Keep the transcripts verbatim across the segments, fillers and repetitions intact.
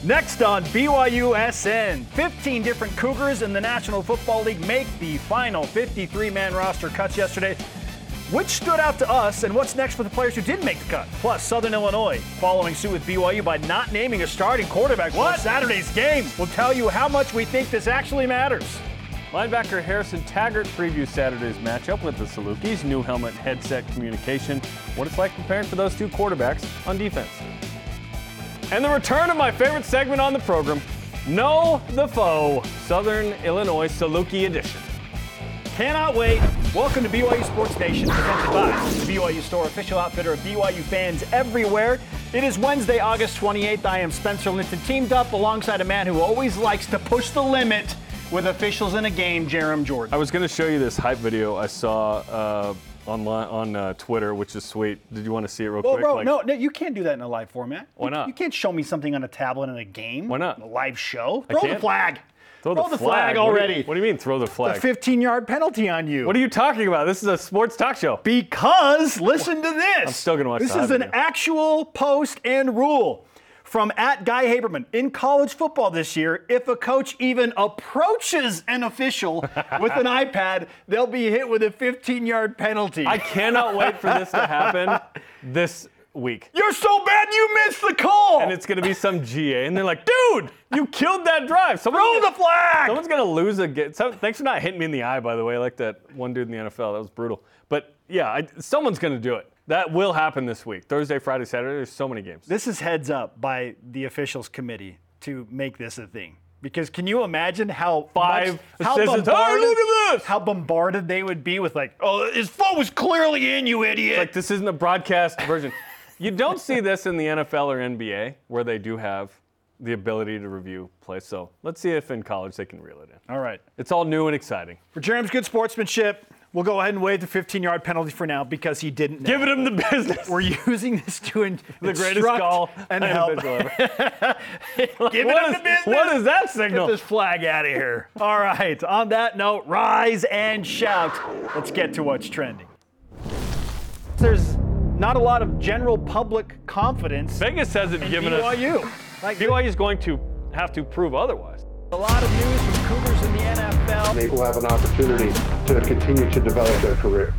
Next on B Y U S N, fifteen different Cougars in the National Football League make the final fifty-three man roster cuts yesterday. Which stood out to us, and what's next for the players who didn't make the cut? Plus, Southern Illinois following suit with B Y U by not naming a starting quarterback for Saturday's game. We'll tell you how much we think this actually matters. Linebacker Harrison Taggart previews Saturday's matchup with the Salukis, new helmet headset communication, what it's like preparing for those two quarterbacks on defense. And the return of my favorite segment on the program, Know the Foe, Southern Illinois Saluki edition. Cannot wait. Welcome to B Y U Sports Nation, presented by the B Y U Store, official outfitter of B Y U fans everywhere. It is Wednesday, August twenty-eighth. I am Spencer Linton, teamed up alongside a man who always likes to push the limit with officials in a game, Jerem Jordan. I was going to show you this hype video I saw uh, online on uh, Twitter, which is sweet. Did you want to see it real well, quick? Bro, like, no, no, you can't do that in a live format. Why you, not? You can't show me something on a tablet in a game. Why not? In a live show. I Throw can't? the flag. Throw, throw the, the flag, flag already. What do, you, what do you mean throw the flag? The fifteen-yard penalty on you. What are you talking about? This is a sports talk show. Because, listen to this. I'm still going to watch This the is an video. actual post and rule from at Guy Haberman. In college football this year, if a coach even approaches an official with an iPad, they'll be hit with a fifteen-yard penalty. I cannot wait for this to happen this week. You're so bad you missed the call! And it's going to be some G A, and they're like, dude, you killed that drive. Someone's Throw gonna, the flag! Someone's going to lose a game. So, thanks for not hitting me in the eye, by the way, like that one dude in the N F L. That was brutal. But, yeah, I, someone's going to do it. That will happen this week. Thursday, Friday, Saturday, there's so many games. This is heads up by the officials committee to make this a thing. Because can you imagine how Five much, how assistants, bombarded, hey, look at this! how bombarded they would be with like, oh, his foot was clearly in, you idiot. Like, this isn't a broadcast version. You don't see this in the N F L or N B A, where they do have the ability to review plays. So let's see if in college they can reel it in. All right. It's all new and exciting. For Jerem's good sportsmanship, we'll go ahead and waive the fitteen-yard penalty for now because he didn't know. Giving him the business. We're using this to in- the greatest instruct call and by an help. official ever. Giving What him is- the business. what is that Get signal? this flag out of here. All right. On that note, rise and shout. Let's get to what's trending. There's not a lot of general public confidence Vegas hasn't in given B Y U. us. Like, B Y U is going to have to prove otherwise. a lot of news from Cougars in the N F L. They will have an opportunity to continue to develop their careers.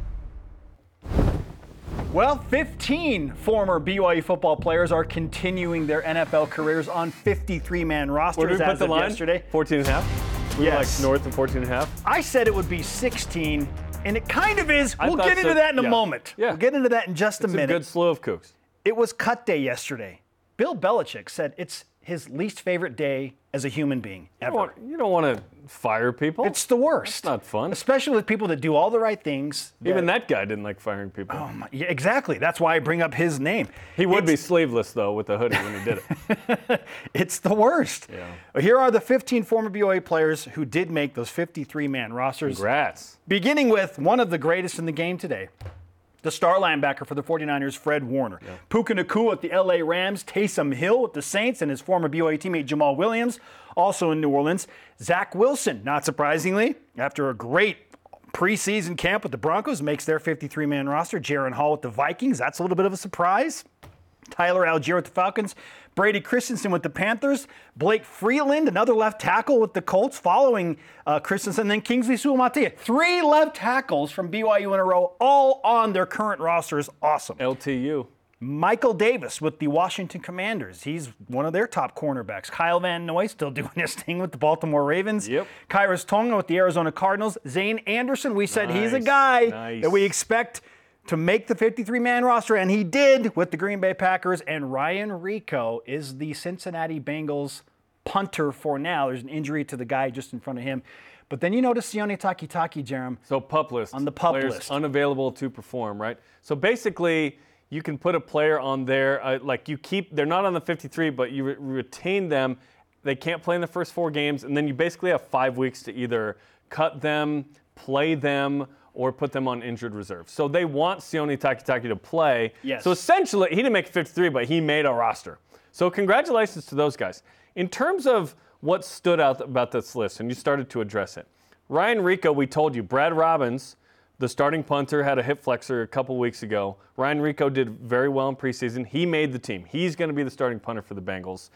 Well, fifteen former B Y U football players are continuing their N F L careers on fifty-three man rosters Where did we put as the of line? yesterday. fourteen and a half? We Yes. were like north of fourteen and a half? I said it would be sixteen, and it kind of is. I We'll thought get into so, that in a yeah. moment. Yeah. We'll get into that in just a It's a minute. good slew of Cougs. It was cut day yesterday. Bill Belichick said it's his least favorite day as a human being You ever. don't, want, you don't want to fire people. It's the worst. That's not fun. Especially with people that do all the right things. Even that guy didn't like firing people. Oh my, yeah, exactly. That's why I bring up his name. he would be It's- sleeveless, though, with the hoodie when he did it. It's the worst. Yeah. Here are the fifteen former B Y U players who did make those fifty-three man rosters. Congrats. Beginning with one of the greatest in the game today, the star linebacker for the forty-niners, Fred Warner. Yeah. Puka Nacua at the L A Rams, Taysom Hill with the Saints, and his former B Y U teammate Jamal Williams, also in New Orleans. Zach Wilson, not surprisingly, after a great preseason camp with the Broncos, makes their fifty-three man roster. Jaron Hall with the Vikings, that's a little bit of a surprise. Tyler Algier with the Falcons, Brady Christensen with the Panthers, Blake Freeland, another left tackle with the Colts, following uh, Christensen, then Kingsley Suamataia. Three left tackles from B Y U in a row, all on their current rosters. Awesome. L T U. Michael Davis with the Washington Commanders. He's one of their top cornerbacks. Kyle Van Noy still doing his thing with the Baltimore Ravens. Yep. Kyrus Tonga with the Arizona Cardinals. Zane Anderson, we said he's a Nice, guy nice. that we expect to make the fifty-three man roster, and he did with the Green Bay Packers. And Ryan Rico is the Cincinnati Bengals punter for now. There's an injury to the guy just in front of him. But then you notice Sione Takitaki, Jerem. So pup list. On the pup players list. unavailable to perform, right? So basically, you can put a player on there, uh, like you keep, they're not on the fifty-three, but you re- retain them. They can't play in the first four games, and then you basically have five weeks to either cut them, play them, or put them on injured reserve. So they want Sione Takitaki to play. Yes. So essentially, he didn't make fifty-three, but he made a roster. So congratulations to those guys. In terms of what stood out about this list, and you started to address it, Ryan Rico, we told you, Brad Robbins, the starting punter, had a hip flexor a couple weeks ago. Ryan Rico did very well in preseason. He made the team. He's going to be the starting punter for the Bengals.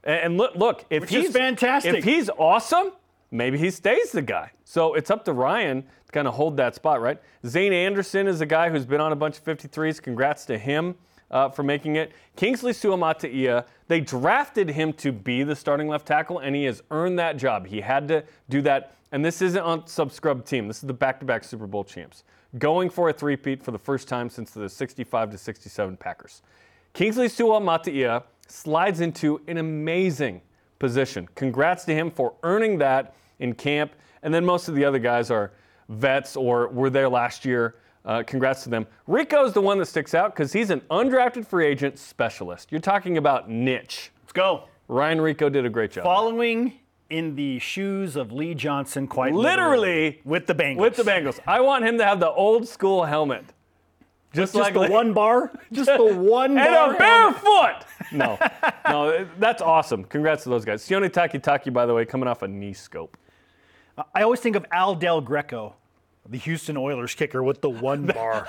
And, and look, look, if Which he's is fantastic. if he's awesome, maybe he stays the guy. So it's up to Ryan to kind of hold that spot, right? Zane Anderson is a guy who's been on a bunch of fifty-threes. Congrats to him uh, for making it. Kingsley Suamataia, they drafted him to be the starting left tackle, and he has earned that job. He had to do that. And this isn't on sub-scrub team. This is the back-to-back Super Bowl champs, going for a three-peat for the first time since the sixty-five to sixty-seven Packers. Kingsley Suamataia slides into an amazing position. Congrats to him for earning that in camp. And then most of the other guys are vets or were there last year. Uh, congrats to them. Rico's the one that sticks out because he's an undrafted free agent specialist. You're talking about niche. Let's go. Ryan Rico did a great job. Following in the shoes of Lee Johnson, quite Literally, literally with the Bengals. With the Bengals. I want him to have the old school helmet. Just, Just like the one bar? Just the one and bar? a barefoot! No, no, that's awesome. Congrats to those guys. Sione Takitaki, by the way, coming off a knee scope. I always think of Al Del Greco, the Houston Oilers kicker with the one bar.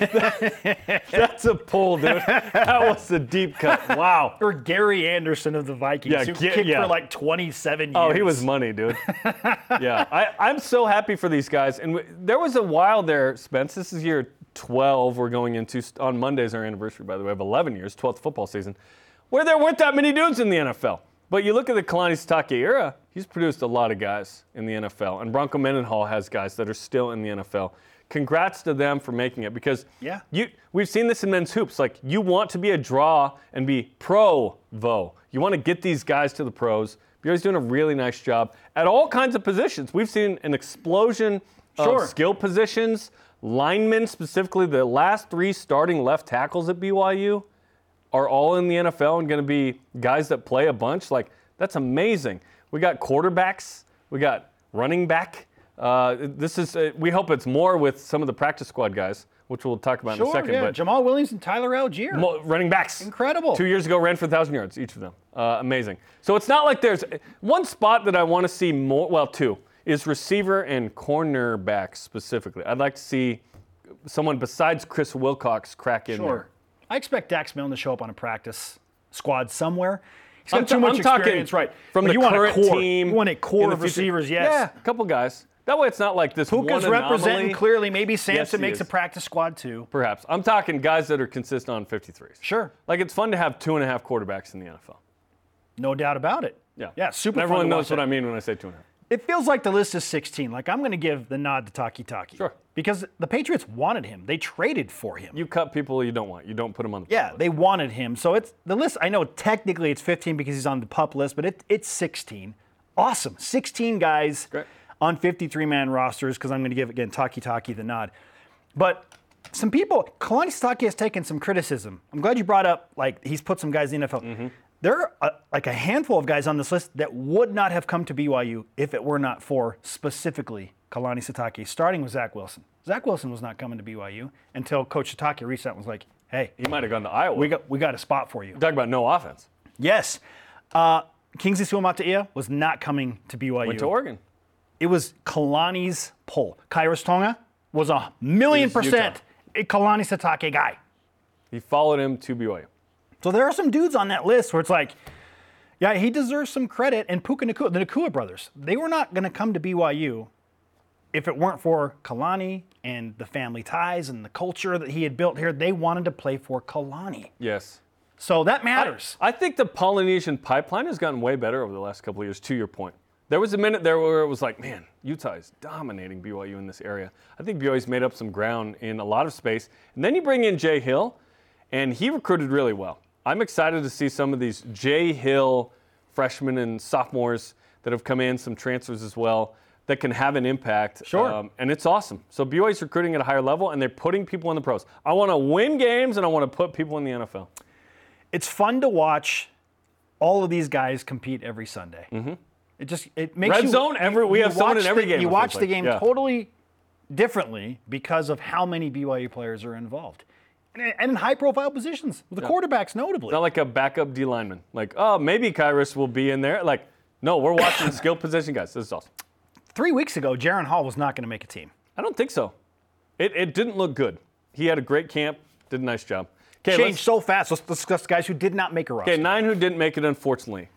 That's a pull, dude. That was a deep cut. Wow. Or Gary Anderson of the Vikings, Yeah, who get- kicked yeah. for like twenty-seven years. Oh, he was money, dude. Yeah, I, I'm so happy for these guys. And w- there was a while there, Spence. This is year twelve we're going into. On Monday's our anniversary, by the way, of eleven years, twelfth football season, where there weren't that many dudes in the N F L. But you look at the Kalani Sitake era, he's produced a lot of guys in the N F L. And Bronco Mendenhall has guys that are still in the N F L. Congrats to them for making it because Yeah. you we've seen this in men's hoops. Like, you want to be a draw and be pro-vo. You want to get these guys to the pros. B Y U's doing a really nice job at all kinds of positions. We've seen an explosion Sure. of skill positions, linemen specifically. The last three starting left tackles at B Y U are all in the N F L and going to be guys that play a bunch. Like, that's amazing. We got quarterbacks. We got running back. Uh, this is. Uh, we hope it's more with some of the practice squad guys, which we'll talk about Sure, in a second. yeah. But Jamal Williams and Tyler Algier. mo- running backs. Incredible. Two years ago, ran for one thousand yards, each of them. Uh, amazing. So it's not like there's one spot that I want to see more. Well, two is receiver and cornerback specifically. I'd like to see someone besides Chris Wilcox crack in Sure. there. I expect Dax Milne to show up on a practice squad somewhere. He's I'm got too ta- much I'm talking experience, right? from But the you want a current core. team You want a in core the of future. receivers, yes. Yeah, a couple guys. That way it's not like this Puka's one representing anomaly. clearly. Maybe Sampson he makes is. a practice squad too. Perhaps. I'm talking guys that are consistent on fifty-threes. Sure. Like, it's fun to have two and a half quarterbacks in the N F L. No doubt about it. Yeah. Yeah, super And fun everyone to knows watch what that. I mean when I say two and a half. It feels like the list is sixteen. Like, I'm going to give the nod to Taki Taki. Sure. Because the Patriots wanted him. They traded for him. You cut people you don't want. You don't put them on the yeah, list. they wanted him. So it's the list. I know technically it's fifteen because he's on the PUP list, but it, it's sixteen. Awesome. sixteen guys Great. on fifty-three man rosters because I'm going to give, again, Taki Taki the nod. But some people, Kalani Sitake has taken some criticism. I'm glad you brought up, like, he's put some guys in the N F L. Mm-hmm. There are a, like a handful of guys on this list that would not have come to B Y U if it were not for specifically Kalani Sitake, starting with Zach Wilson. Zach Wilson was not coming to B Y U until Coach Sitake reached out and was like, hey, He might have gone to Iowa. we got, we got a spot for you. Talk about no offense. Yes. Uh, Kingsley Suamataia was not coming to B Y U. Went to Oregon. It was Kalani's pull. Kairos Tonga was a million He was percent a Kalani Sitake guy. He followed him to B Y U. So there are some dudes on that list where it's like, yeah, he deserves some credit. And Puka Nacua, the Nacua brothers, they were not going to come to B Y U if it weren't for Kalani and the family ties and the culture that he had built here. They wanted to play for Kalani. Yes. So that matters. I think the Polynesian pipeline has gotten way better over the last couple of years, to your point. There was a minute there where it was like, man, Utah is dominating B Y U in this area. I think B Y U's made up some ground in a lot of space. And then you bring in Jay Hill, and he recruited really well. I'm excited to see some of these Jay Hill freshmen and sophomores that have come in, some transfers as well, that can have an impact. Sure. Um, and it's awesome. So B Y U's recruiting at a higher level, and they're putting people in the pros. I want to win games, and I want to put people in the N F L. It's fun to watch all of these guys compete every Sunday. Mm-hmm. It just it makes Red you, zone, every- we you have someone watch in every the, game, You it watch feels the like. game Yeah. totally differently because of how many B Y U players are involved, and, and in high-profile positions, with the quarterbacks notably. Not like a backup D lineman. Like, oh, maybe Kairos will be in there. Like, no, we're watching skill position guys. This is awesome. Three weeks ago, Jaron Hall was not going to make a team. I don't think so. It, it didn't look good. He had a great camp, did a nice job. Okay, Changed let's- so fast. Let's discuss guys who did not make a roster. Okay, nine who didn't make it, unfortunately.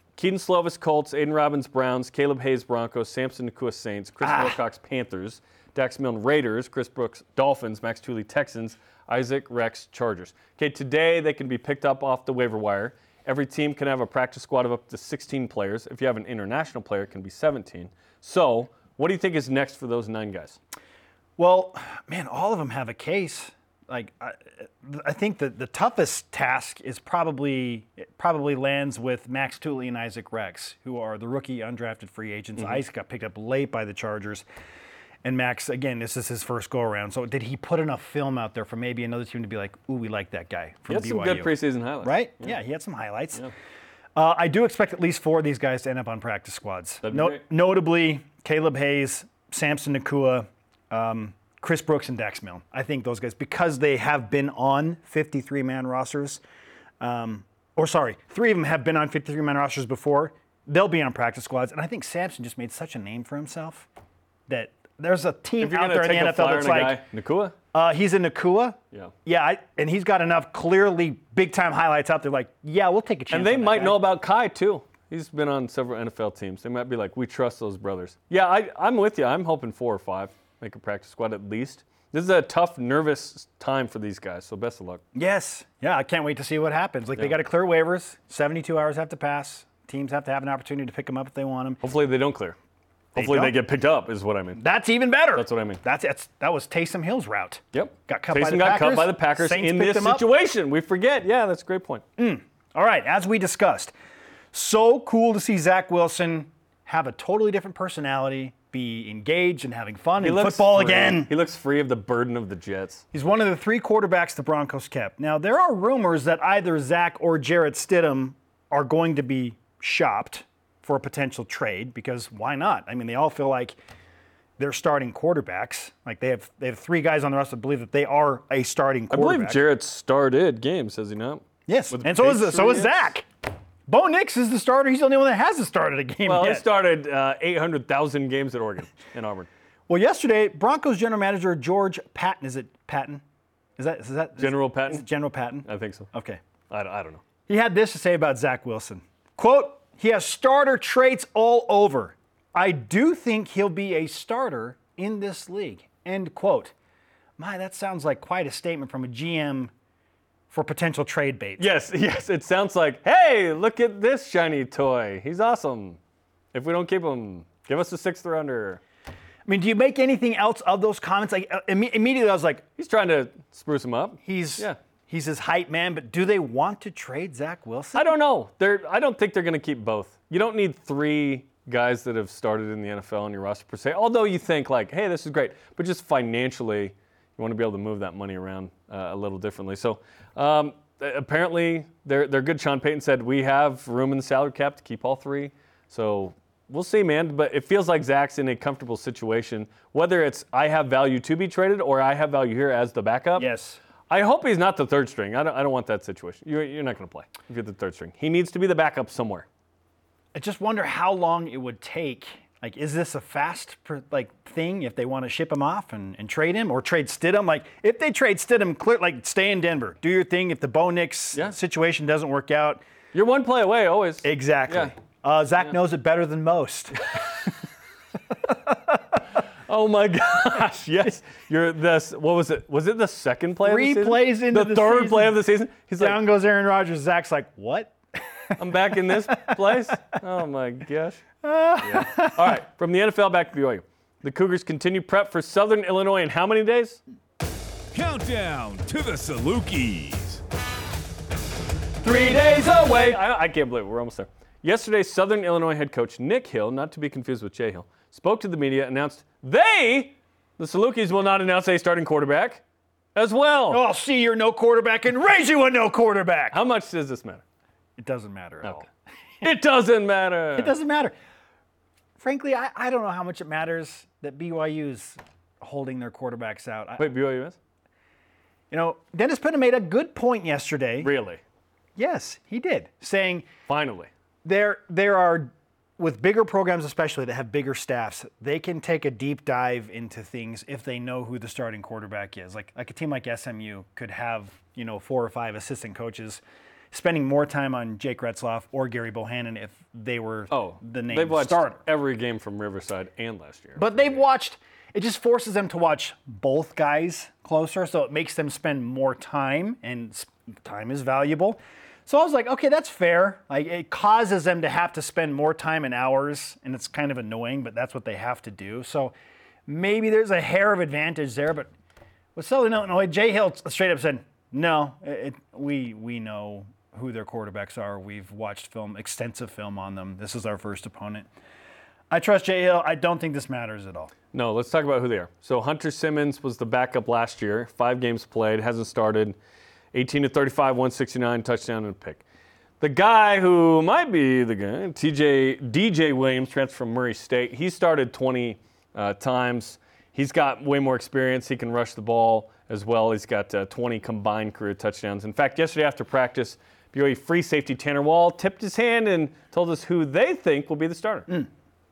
Keaton Slovis, Colts. Aiden Robbins, Browns. Caleb Hayes, Broncos. Samson Nakua, Saints. Chris Ah. Wilcox, Panthers. Dax Milne, Raiders. Chris Brooks, Dolphins. Max Tooley, Texans. Isaac Rex, Chargers. Okay, today they can be picked up off the waiver wire. Every team can have a practice squad of up to sixteen players. If you have an international player, it can be seventeen. So, what do you think is next for those nine guys? Well, man, all of them have a case. Like, I, I think that the toughest task is probably it probably lands with Max Tooley and Isaac Rex, who are the rookie undrafted free agents. Mm-hmm. Isaac got picked up late by the Chargers. And Max, again, this is his first go-around. So did he put enough film out there for maybe another team to be like, ooh, we like that guy from He had B some Y U? good preseason highlights. Right? Yeah. yeah, he had some highlights. Yeah. Uh, I do expect at least four of these guys to end up on practice squads. That'd be No- great. notably, Caleb Hayes, Samson Nakua, um, Chris Brooks, and Dax Milne. I think those guys, because they have been on fifty-three man rosters, um, or sorry, three of them have been on fifty-three man rosters before, they'll be on practice squads. And I think Samson just made such a name for himself that there's a team If you're out going there to in take the a N F L flyer that's on a like, guy, Nakua? uh, he's in Nakua. Yeah. Yeah, I, and he's got enough clearly big-time highlights out there like, yeah, we'll take a chance And they on that might guy. know about Kai, too. He's been on several N F L teams. They might be like, we trust those brothers. Yeah, I, I'm with you. I'm hoping four or five make a practice squad at least. This is a tough, nervous time for these guys, so best of luck. Yes. Yeah, I can't wait to see what happens. Like, they Yeah. got to clear waivers. seventy-two hours have to pass. Teams have to have an opportunity to pick them up if they want them. Hopefully they don't clear. Hopefully they, don't? get picked up is what I mean. That's even better. That's what I mean. That's, that's That was Taysom Hill's route. Yep. Got cut by Taysom the got Packers. cut by the Packers Saints in picked this him up. situation. We forget. Yeah, that's a great point. All right, as we discussed, so cool to see Zach Wilson have a totally different personality, be engaged and having fun in looks football free. again. He looks free of the burden of the Jets. He's one of the three quarterbacks the Broncos kept. Now, there are rumors that either Zach or Jarrett Stidham are going to be shopped for a potential trade, because why not? I mean, they all feel like they're starting quarterbacks. Like, they have they have three guys on the roster that believe that they are a starting I quarterback. believe Jarrett started games, has he not? Yes, With and so is, so is Patriots? Zach. Bo Nix is the starter. He's the only one that hasn't started a game Well, yet. he started uh, eight hundred thousand games at Oregon in Auburn. Well, yesterday, Broncos general manager George Patton, is it Patton? Is that, is that General is Patton? it General Patton? I think so. Okay. I don't, I don't know. He had this to say about Zach Wilson. Quote, he has starter traits all over. I do think he'll be a starter in this league. End quote. My, that sounds like quite a statement from a G M for potential trade bait. Yes, yes. It sounds like, hey, look at this shiny toy. He's awesome. If we don't keep him, give us a sixth rounder. I mean, do you make anything else of those comments? Like uh, imme- immediately I was like, He's trying to spruce him up. he's Yeah. he's his hype man, but do they want to trade Zach Wilson? I don't know. They're, I don't think they're going to keep both. You don't need three guys that have started in the N F L on your roster per se, although you think like, hey, this is great. But just financially, you want to be able to move that money around uh, a little differently. So um, apparently they're, they're good. Sean Payton said, we have room in the salary cap to keep all three. So we'll see, man. But it feels like Zach's in a comfortable situation, whether it's I have value to be traded or I have value here as the backup. Yes. I hope he's not the third string. I don't, I don't want that situation. You're, you're not going to play if you're the third string. He needs to be the backup somewhere. I just wonder how long it would take. Like, is this a fast per, like thing if they want to ship him off and, and trade him, or trade Stidham? Like, if they trade Stidham, clear, like stay in Denver, do your thing. If the Bo Nix Yeah. situation doesn't work out, You're one play away always. exactly. Yeah. Uh, Zach knows it better than most. Oh my gosh! Yes, you're this. What was it? Was it the second play? Three of the season? plays into the the third season. play of the season. He's Down goes Aaron Rodgers. Zach's like, what? like, I'm back in this place. Oh my gosh! Yeah. All right, from the N F L back to B Y U. The Cougars continue prep for Southern Illinois in how many days? Countdown to the Salukis. Three days away. I, I can't believe it. We're almost there. Yesterday, Southern Illinois head coach Nick Hill, not to be confused with Jay Hill, spoke to the media, announced they, the Salukis, will not announce a starting quarterback as well. Oh, I'll see you're no quarterback and raise you a no quarterback. How much does this matter? It doesn't matter at Okay. all. It doesn't matter. It doesn't matter. Frankly, I, I don't know how much it matters that B Y U's holding their quarterbacks out. I, Wait, B Y U is? you know, Dennis Pitta made a good point yesterday. Really? Yes, he did, saying Finally. there there are, with bigger programs especially that have bigger staffs, they can take a deep dive into things if they know who the starting quarterback is. Like like a team like S M U could have, you know, four or five assistant coaches spending more time on Jake Retzloff or Gary Bohannon if they were Oh, the name they've watched starter. every game from Riverside and last year. But they've watched, it just forces them to watch both guys closer, so it makes them spend more time, and s- time is valuable. So I was like, okay, that's fair. Like, it causes them to have to spend more time and hours, and it's kind of annoying, but that's what they have to do. So maybe there's a hair of advantage there, but with Southern Illinois, Jay Hill straight up said, no, it, we we know who their quarterbacks are. We've watched film, extensive film on them. This is our first opponent. I trust Jay Hill. I don't think this matters at all. No, let's talk about who they are. So Hunter Simmons was the backup last year. Five games played, hasn't started. eighteen to thirty-five, one sixty-nine, touchdown and a pick. The guy who might be the guy, T J D J Williams, transferred from Murray State. He started twenty uh, times. He's got way more experience. He can rush the ball as well. He's got uh, twenty combined career touchdowns. In fact, yesterday after practice, B Y U free safety Tanner Wall tipped his hand and told us who they think will be the starter. Mm.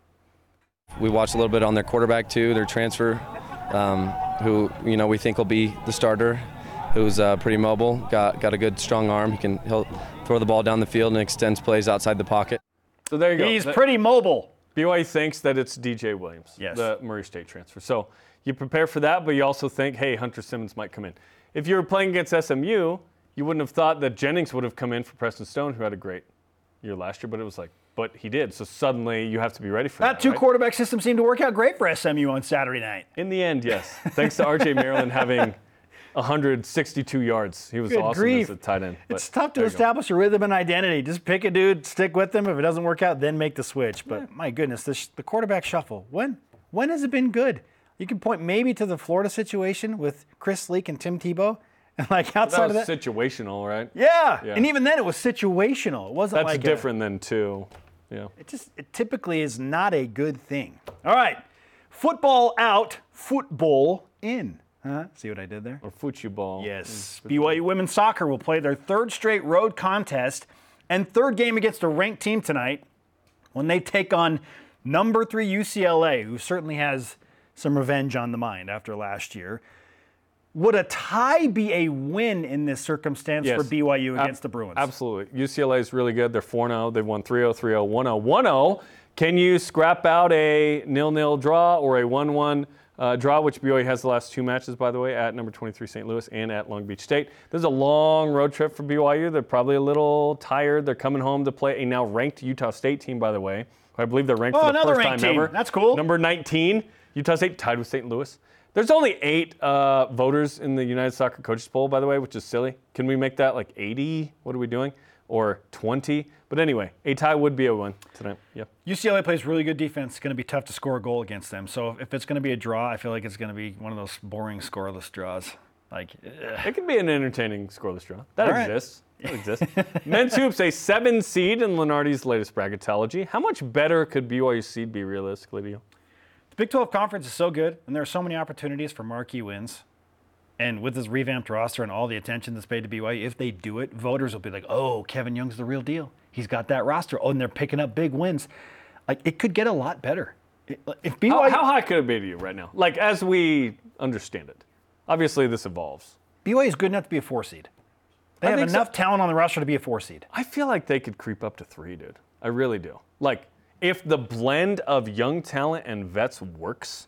We watched a little bit on their quarterback too, their transfer, um, who you know we think will be the starter, who's uh, pretty mobile, got got a good strong arm. He can he'll throw the ball down the field and extends plays outside the pocket. So there you go. He's That- pretty mobile. B Y U thinks that it's D J Williams, Yes. the Murray State transfer. So you prepare for that, but you also think, hey, Hunter Simmons might come in. If you were playing against S M U, you wouldn't have thought that Jennings would have come in for Preston Stone, who had a great year last year, but it was like, but he did. So suddenly you have to be ready for that. That two right? quarterback system seemed to work out great for S M U on Saturday night. In the end, yes. Thanks to R J Maryland having one hundred sixty-two yards. He was Good awesome grief. as a tight end. But It's tough to there you go. establish a rhythm and identity. Just pick a dude, stick with him. If it doesn't work out, then make the switch. But my goodness, this, the quarterback shuffle. When when has it been good? You can point maybe to the Florida situation with Chris Leak and Tim Tebow, and like outside That was of that, situational, right? yeah. Yeah. And even then, it was situational. It wasn't That's like a- different than two. Yeah. it just it typically is not a good thing. All right, football out, football in. Huh? See what I did there? Or football. Yes. B Y U women's soccer will play their third straight road contest and third game against a ranked team tonight when they take on number three U C L A, who certainly has some revenge on the mind after last year. Would a tie be a win in this circumstance Yes. for B Y U against Ab- the Bruins? Absolutely. U C L A is really good. They're four and oh. They've won three oh, three oh, one oh, one oh. Can you scrap out a nil-nil draw or a one one uh, draw, which B Y U has the last two matches, by the way, at number twenty-three Saint Louis and at Long Beach State. This is a long road trip for B Y U. They're probably a little tired. They're coming home to play a now ranked Utah State team, by the way. I believe they're ranked Oh, for the another first ranked time team. ever. That's cool. Number nineteen, Utah State tied with Saint Louis. There's only eight uh, voters in the United Soccer Coaches Poll, by the way, which is silly. Can we make that like eighty? What are we doing? Or twenty? But anyway, a tie would be a win tonight. Yep. U C L A plays really good defense. It's going to be tough to score a goal against them. So if it's going to be a draw, I feel like it's going to be one of those boring scoreless draws. Like, ugh. It can be an entertaining scoreless draw. That All right. exists. That exists. Men's hoops, a seven seed in Lenardi's latest bracketology. How much better could B Y U seed be realistically to you? The Big twelve Conference is so good, and there are so many opportunities for marquee wins. And with this revamped roster and all the attention that's paid to B Y U, if they do it, voters will be like, oh, Kevin Young's the real deal. He's got that roster. Oh, and they're picking up big wins. Like, it could get a lot better. It- If B Y U, How, how high could it be to you right now? Like, as we understand it. Obviously, this evolves. B Y U is good enough to be a four seed. They I have think so. enough talent on the roster to be a four seed. I feel like they could creep up to three, dude. I really do. Like, if the blend of young talent and vets works,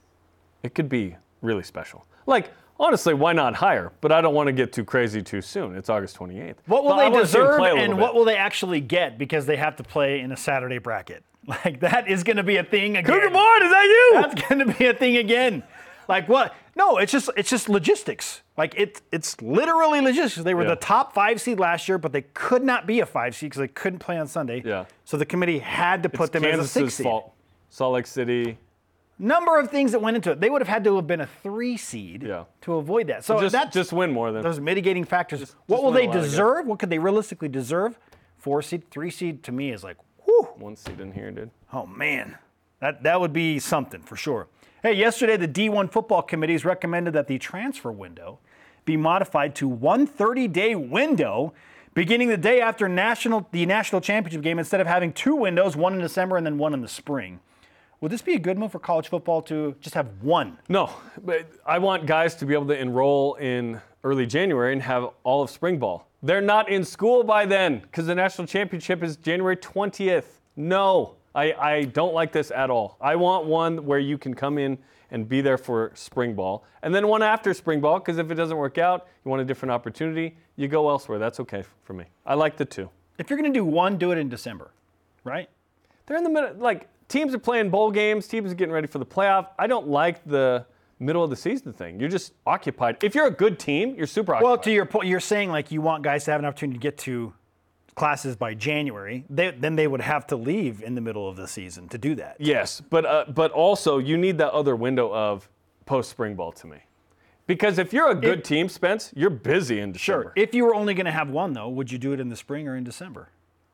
it could be really special. Like, honestly, why not higher? But I don't want to get too crazy too soon. It's August twenty-eighth. What will But I they wanna see 'em deserve play a little and bit. what will they actually get because they have to play in a Saturday bracket? Like, that is going to be a thing again. Cougar Board, is that you? That's going to be a thing again. Like what? No, it's just it's just logistics. Like it it's literally logistics. They were Yeah. the top five seed last year, but they could not be a five seed because they couldn't play on Sunday. Yeah. So the committee had to put It's them as a Kansas's six seed. fault. Salt Lake City. Number of things that went into it. They would have had to have been a three seed Yeah. to avoid that. So Just, that's just win more than. those mitigating factors. what just will win a they lot, I guess. deserve? What could they realistically deserve? Four seed, three seed to me is like, whew. One seed in here, dude. Oh, man. That, that would be something for sure. Hey, yesterday the D one football committees recommended that the transfer window be modified to one thirty-day window beginning the day after national the national championship game instead of having two windows, one in December and then one in the spring. Would this be a good move for college football to just have one? No, but I want guys to be able to enroll in early January and have all of spring ball. They're not in school by then because the national championship is January twentieth. No, I, I don't like this at all. I want one where you can come in and be there for spring ball, and then one after spring ball, because if it doesn't work out, you want a different opportunity, you go elsewhere. That's okay for me. I like the two. If you're going to do one, do it in December, right? They're in the middle, like, teams are playing bowl games, teams are getting ready for the playoff. I don't like the middle of the season thing. You're just occupied. If you're a good team, you're super occupied. Well, to your point, you're saying, like, you want guys to have an opportunity to get to classes by January, they, then they would have to leave in the middle of the season to do that. Yes, but uh, but also you need that other window of post-spring ball to me. Because if you're a good It, team, Spence, you're busy in December. Sure. If you were only going to have one, though, would you do it in the spring or in December?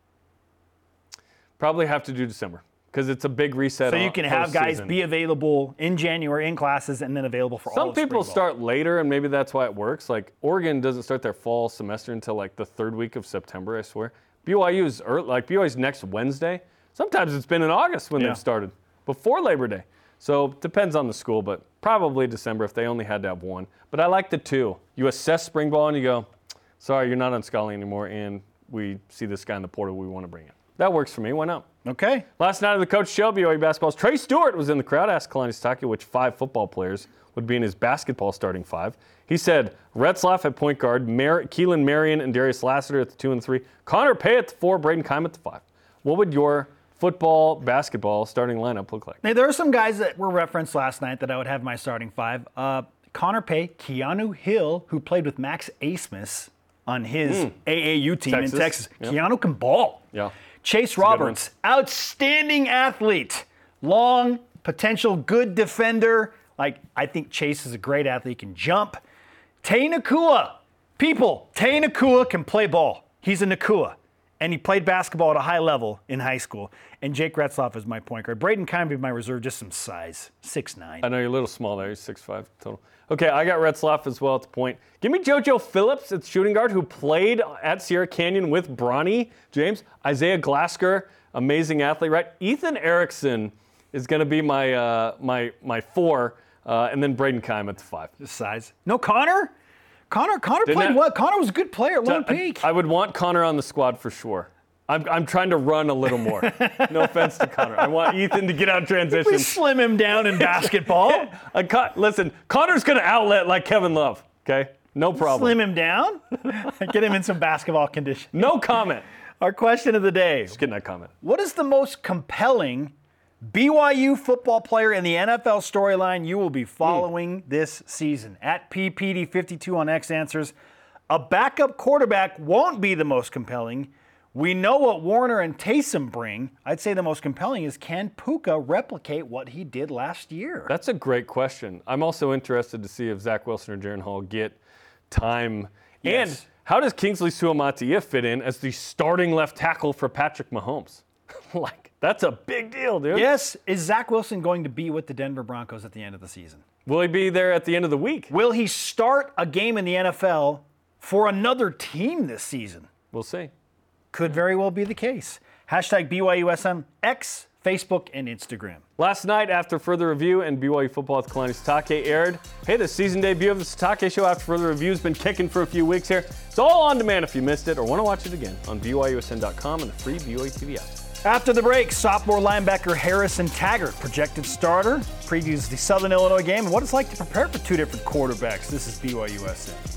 Probably have to do December because it's a big reset. So you can have guys be available in January in classes and then available for all Some of spring people ball. start later, and maybe that's why it works. Like Oregon doesn't start their fall semester until like the third week of September, I swear. B Y U is early, like B Y U's next Wednesday. Sometimes it's been in August when Yeah. they've started, before Labor Day. So it depends on the school, but probably December if they only had to have one. But I like the two. You assess spring ball and you go, sorry, you're not on Scully anymore, and we see this guy in the portal we want to bring in. That works for me. Why not? Okay. Last night of the Coach Show, B Y U basketball's Trey Stewart was in the crowd. Asked Kalani Sitake which five football players would be in his basketball starting five. He said Retzlaff at point guard, Mar- Keelan Marion and Darius Lassiter at the two and three, Connor Pay at the four, Braden Keim at the five. What would your football, basketball starting lineup look like? Now, there are some guys that were referenced last night that I would have my starting five. Uh, Connor Pay, Keanu Hill, who played with Max Asmus on his Mm. A A U team Texas. in Texas. Yep. Keanu can ball. Yeah. Chase good one. Roberts, outstanding athlete, long, potential good defender. Like, I think Chase is a great athlete, can jump. Tay Nakua. People, Tay Nakua can play ball. He's a Nakua. And he played basketball at a high level in high school. And Jake Retzlaff is my point guard. Braden Keim be my reserve, just some size, six nine. I know you're a little small there. You're six five total. Okay, I got Retzlaff as well at the point. Give me JoJo Phillips at shooting guard, who played at Sierra Canyon with Bronny James. Isaiah Glasker, amazing athlete, right? Ethan Erickson is going to be my uh, my my four, uh, and then Braden Keim at the five. Just size. No, Connor? Connor Connor Didn't played I- well. Connor was a good player at Lone I, Peak. I would want Connor on the squad for sure. I'm, I'm trying to run a little more. No offense to Connor. I want Ethan to get out we transition. slim him down in basketball. I cut, listen, Connor's going to outlet like Kevin Love, okay? No problem. Slim him down. Get him in some basketball condition. No comment. Our question of the day. Just getting that comment. What is the most compelling B Y U football player in the N F L storyline you will be following mm. this season? At P P D fifty-two on X Answers. A backup quarterback won't be the most compelling. We know what Warner and Taysom bring. I'd say the most compelling is, can Puka replicate what he did last year? That's a great question. I'm also interested to see if Zach Wilson or Jaren Hall get time. Yes. And how does Kingsley Suamataia fit in as the starting left tackle for Patrick Mahomes? Like, that's a big deal, dude. Yes. Is Zach Wilson going to be with the Denver Broncos at the end of the season? Will he be there at the end of the week? Will he start a game in the N F L for another team this season? We'll see. Could very well be the case. Hashtag B Y U S M, X, Facebook, and Instagram. Last night, after further review and B Y U football with Kalani Sitake aired, hey, the season debut of the Sitake Show after further review has been kicking for a few weeks here. It's all on demand if you missed it or want to watch it again on B Y U S N dot com and the free B Y U T V app. After the break, sophomore linebacker Harrison Taggart, projected starter, previews the Southern Illinois game and what it's like to prepare for two different quarterbacks. This is B Y U S N.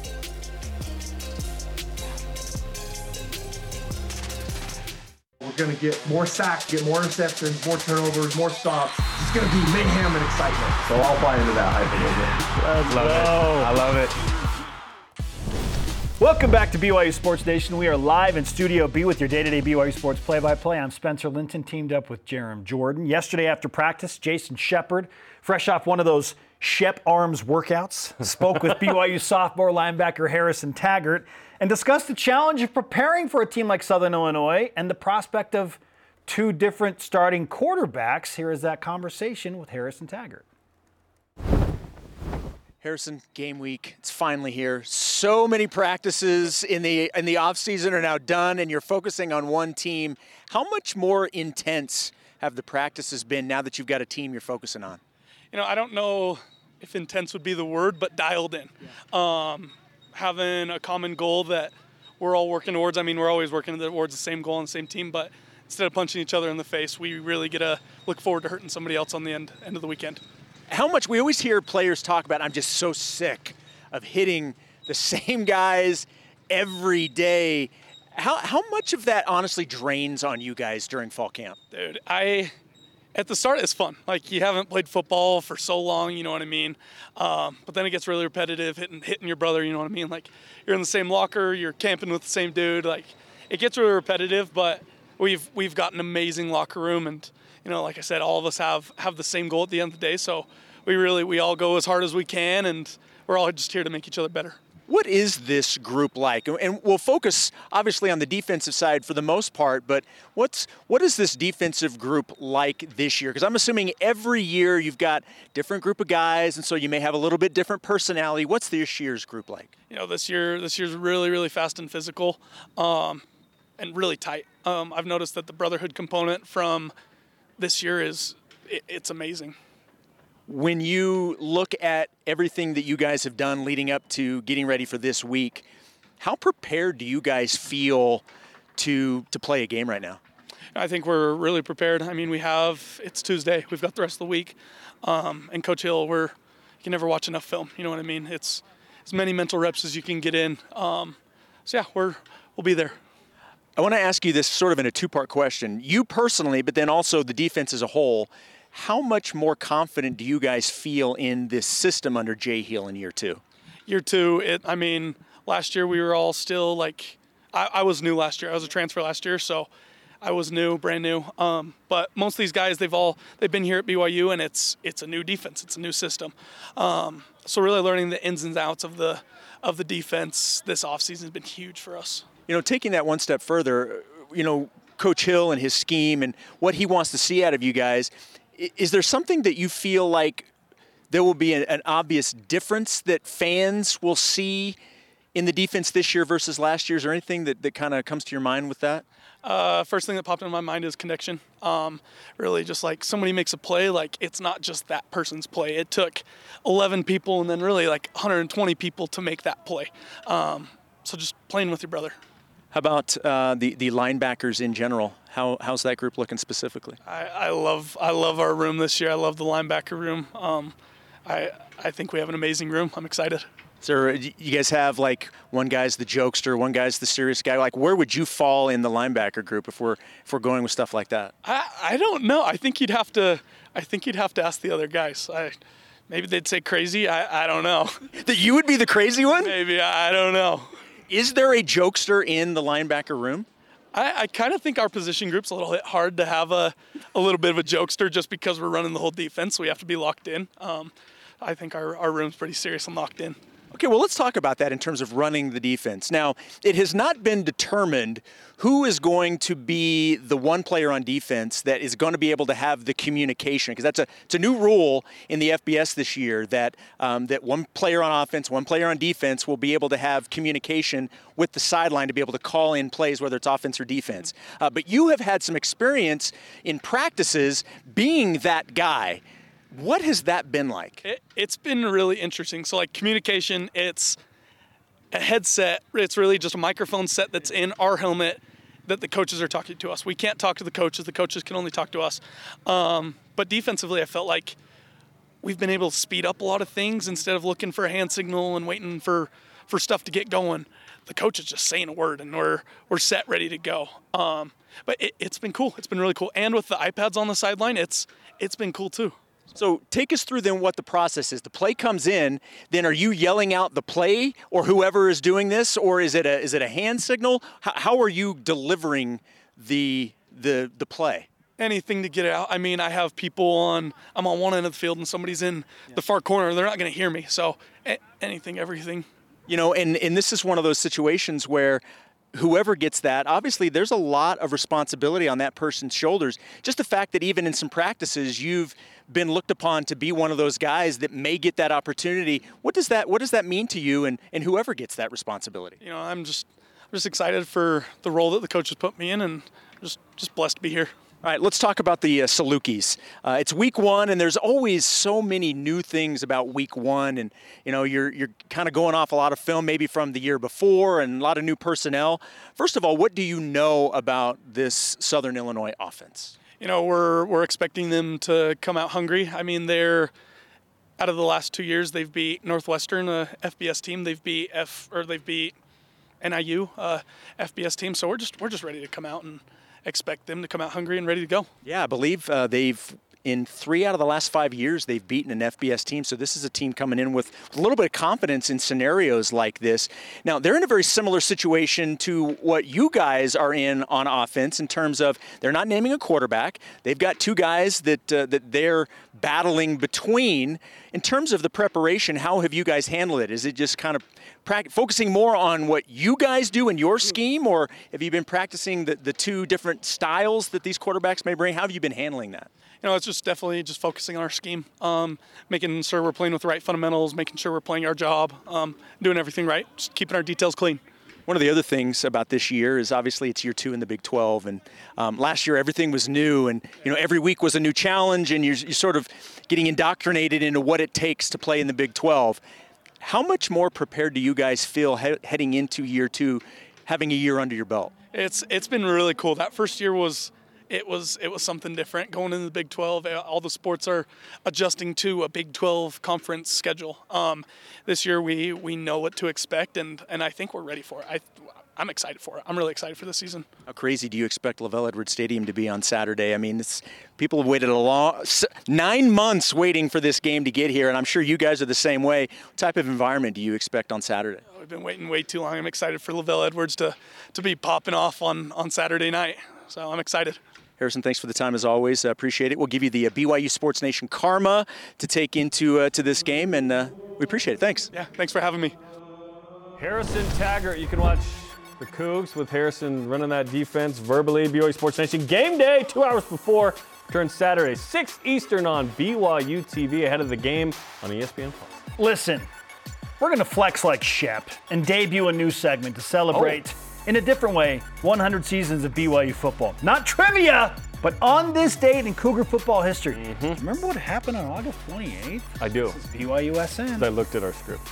We're going to get more sacks, get more interceptions, more turnovers, more stops. It's going to be mayhem and excitement. So I'll buy into that hype a little bit. Let's go. I love it. Welcome back to B Y U Sports Nation. We are live in Studio B with your day-to-day B Y U Sports play-by-play. I'm Spencer Linton, teamed up with Jerem Jordan. Yesterday after practice, Jason Shepard, fresh off one of those Shep Arms workouts, spoke with B Y U sophomore linebacker Harrison Taggart and discussed the challenge of preparing for a team like Southern Illinois and the prospect of two different starting quarterbacks. Here is that conversation with Harrison Taggart. Harrison, game week, it's finally here. So many practices in the in the offseason are now done, and you're focusing on one team. How much more intense have the practices been now that you've got a team you're focusing on? You know, I don't know if intense would be the word, but dialed in. Yeah. Um, having a common goal that we're all working towards. I mean, we're always working towards the same goal and the same team, but instead of punching each other in the face, we really get to look forward to hurting somebody else on the end end of the weekend. How much we always hear players talk about, I'm just so sick of hitting the same guys every day. How how much of that honestly drains on you guys during fall camp? Dude, I at the start it's fun. Like, you haven't played football for so long, you know what I mean? Um, but then it gets really repetitive, hitting hitting your brother, you know what I mean? Like, you're in the same locker, you're camping with the same dude. Like, it gets really repetitive, but we've we've got an amazing locker room, and you know, like I said, all of us have have the same goal at the end of the day. So we really we all go as hard as we can, and we're all just here to make each other better. What is this group like? And we'll focus obviously on the defensive side for the most part, but what's what is this defensive group like this year? Because I'm assuming every year you've got different group of guys, and so you may have a little bit different personality. What's this year's group like? You know, this year this year's really really fast and physical, um, and really tight. Um, I've noticed that the brotherhood component from this year is it, it's amazing. When you look at everything that you guys have done leading up to getting ready for this week, how prepared do you guys feel to to play a game right now? I think we're really prepared. I mean, we have, it's Tuesday. We've got the rest of the week. Um, and Coach Hill, we're, you can never watch enough film. You know what I mean? It's as many mental reps as you can get in. Um, so, yeah, we're we'll be there. I want to ask you this sort of in a two-part question. You personally, but then also the defense as a whole, how much more confident do you guys feel in this system under Jay Hill in year two? Year two, it. I mean, last year we were all still like, I, I was new last year. I was a transfer last year, so I was new, brand new. Um, but most of these guys, they've all they've been here at B Y U, and it's it's a new defense, it's a new system. Um, so really learning the ins and outs of the of the defense this offseason has been huge for us. You know, taking that one step further, you know, Coach Hill and his scheme and what he wants to see out of you guys. Is there something that you feel like there will be an, an obvious difference that fans will see in the defense this year versus last year? Is there anything that, that kind of comes to your mind with that? Uh, first thing that popped into my mind is connection. Um, really just like somebody makes a play, like it's not just that person's play. It took eleven people and then really like one hundred twenty people to make that play. Um, so just playing with your brother. How about uh, the, the linebackers in general? How How's that group looking specifically? I, I love I love our room this year. I love the linebacker room. Um, I I think we have an amazing room. I'm excited. So you guys have like one guy's the jokester, one guy's the serious guy. Like, where would you fall in the linebacker group if we're if we're going with stuff like that? I, I don't know. I think you'd have to I think you'd have to ask the other guys. I, maybe they'd say crazy. I, I don't know. That you would be the crazy one? Maybe. I don't know. Is there a jokester in the linebacker room? I, I kind of think our position group's a little bit hard to have a, a little bit of a jokester just because we're running the whole defense. So we have to be locked in. Um, I think our, our room's pretty serious and locked in. Okay, well, let's talk about that in terms of running the defense. Now, it has not been determined who is going to be the one player on defense that is going to be able to have the communication, because that's a it's a new rule in the F B S this year that um, that one player on offense, one player on defense will be able to have communication with the sideline to be able to call in plays, whether it's offense or defense. Uh, but you have had some experience in practices being that guy. What has that been like? It, it's been really interesting. So, like, communication, it's a headset. It's really just a microphone set that's in our helmet that the coaches are talking to us. We can't talk to the coaches. The coaches can only talk to us. Um, but defensively, I felt like we've been able to speed up a lot of things instead of looking for a hand signal and waiting for, for stuff to get going. The coach is just saying a word, and we're we're set, ready to go. Um, but it, it's been cool. It's been really cool. And with the iPads on the sideline, it's it's been cool too. So take us through then what the process is. The play comes in, then are you yelling out the play or whoever is doing this, or is it a is it a hand signal? How, how are you delivering the the the play? Anything to get it out. I mean, I have people on, I'm on one end of the field and somebody's in yeah. the far corner. They're not going to hear me. So a- anything, everything. You know, and, and this is one of those situations where whoever gets that, obviously there's a lot of responsibility on that person's shoulders. Just the fact that even in some practices you've been looked upon to be one of those guys that may get that opportunity. What does that what does that mean to you and, and whoever gets that responsibility? You know, I'm just I'm just excited for the role that the coach has put me in, and just just blessed to be here. All right, let's talk about the uh, Salukis. Uh, it's week one, and there's always so many new things about week one. And, you know, you're, you're kind of going off a lot of film maybe from the year before and a lot of new personnel. First of all, what do you know about this Southern Illinois offense? You know, we're, we're expecting them to come out hungry. I mean, they're, out of the last two years, they've beat Northwestern, a F B S team. They've beat F, or they've beat N I U, uh, F B S team. So we're just, we're just ready to come out and expect them to come out hungry and ready to go. Yeah, I believe uh, they've, in three out of the last five years, they've beaten an F B S team. So this is a team coming in with a little bit of confidence in scenarios like this. Now, they're in a very similar situation to what you guys are in on offense in terms of they're not naming a quarterback. They've got two guys that uh, that they're battling between. In terms of the preparation, how have you guys handled it? Is it just kind of practice, focusing more on what you guys do in your scheme, or have you been practicing the, the two different styles that these quarterbacks may bring? How have you been handling that? You know, it's just definitely just focusing on our scheme, um, making sure we're playing with the right fundamentals, making sure we're playing our job, um, doing everything right, just keeping our details clean. One of the other things about this year is obviously it's year two in the Big twelve, and um, last year everything was new, and you know every week was a new challenge, and you're, you're sort of getting indoctrinated into what it takes to play in the Big twelve. How much more prepared do you guys feel he- heading into year two, having a year under your belt? It's it's been really cool. That first year was it was it was something different going into the Big twelve. All the sports are adjusting to a Big twelve conference schedule. Um, this year we we know what to expect, and and I think we're ready for it. I I'm excited for it. I'm really excited for this season. How crazy do you expect Lavelle Edwards Stadium to be on Saturday? I mean, it's, people have waited a long nine months waiting for this game to get here, and I'm sure you guys are the same way. What type of environment do you expect on Saturday? We've been waiting way too long. I'm excited for Lavelle Edwards to to be popping off on on Saturday night. So I'm excited. Harrison, thanks for the time as always. I appreciate it. We'll give you the uh, B Y U Sports Nation karma to take into uh, to this game, and uh, we appreciate it. Thanks. Yeah, thanks for having me. Harrison Taggart, you can watch the Cougs with Harrison running that defense verbally. B Y U Sports Nation game day, two hours before. Turns Saturday, six Eastern on B Y U T V ahead of the game on E S P N Plus. Listen, we're going to flex like Shep and debut a new segment to celebrate, oh. in a different way, one hundred seasons of B Y U football. Not trivia, but on this date in Cougar football history. Mm-hmm. Remember what happened on August twenty-eighth? I do. This is B Y U S N. I looked at our script.